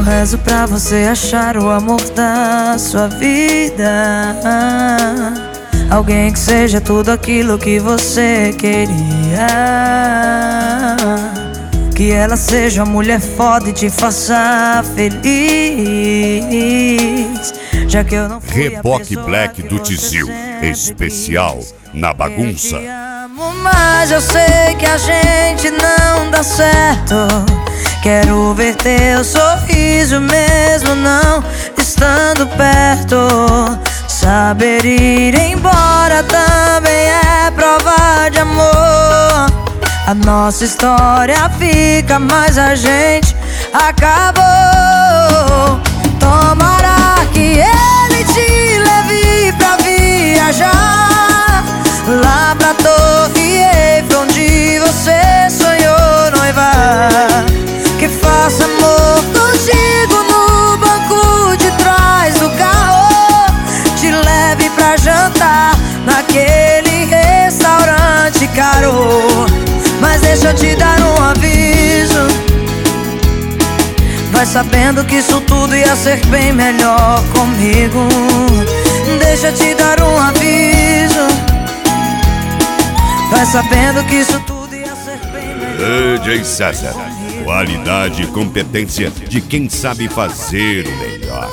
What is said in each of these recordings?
rezo pra você achar o amor da sua vida. Alguém que seja tudo aquilo que você queria. Que ela seja uma mulher foda e te faça feliz. Já que eu não fui Reboque Black do Tizil, especial na bagunça. Eu te amo, mas eu sei que a gente não dá certo. Quero ver teu sorriso mesmo não estando perto. Saber ir embora também é prova de amor. A nossa história fica, mas a gente acabou. Tomara que ele te leve pra viajar lá pra Torre Eiffel, onde você sonhou noivar. Que faça amor contigo no banco de trás do carro. Te leve pra jantar naquele restaurante caro. Mas deixa eu te dar um aviso. Vai sabendo que isso tudo ia ser bem melhor comigo. Deixa eu te dar um aviso. Vai sabendo que isso tudo ia ser bem melhor. DJ César, qualidade e competência de quem sabe fazer o melhor.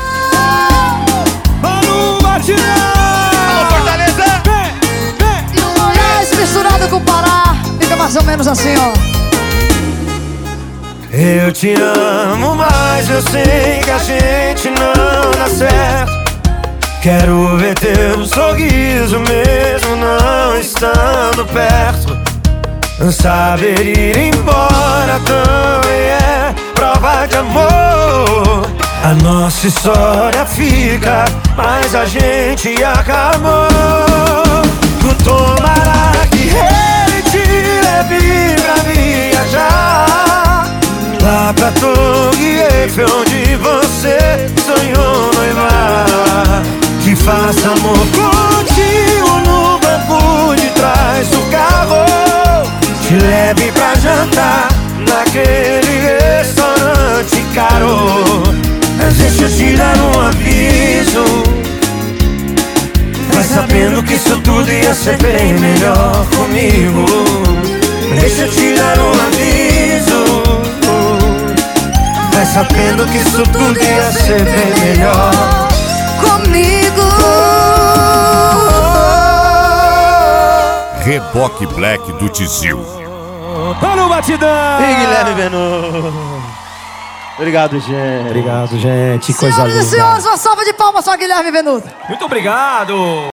Alô, Batidão! Alô, Fortaleza! E o Goiás misturado com o Pará. Fica mais ou menos assim, ó. Eu te amo, mas eu sei que a gente não dá certo. Quero ver teu sorriso mesmo não estando perto. Saber ir embora também é prova de amor. A nossa história fica, mas a gente acabou. Tomara que ele te leve pra viajar lá pra Torre Eiffel, onde você sonhou noivar. Que faça amor contigo no banco de trás do carro. Te leve pra jantar naquele restaurante caro. Mas deixa eu te dar um aviso. Vai sabendo que isso tudo ia ser bem melhor comigo. Deixa eu te dar um aviso. Vai sabendo que isso tudo ia ser bem melhor comigo. Reboque Black do Tizil. Alô, Batidão! E Guilherme Venuto. Obrigado, gente. Obrigado, gente. Coisa Senhoras e linda. senhores, uma salva de palmas para Guilherme Venuto. Muito obrigado.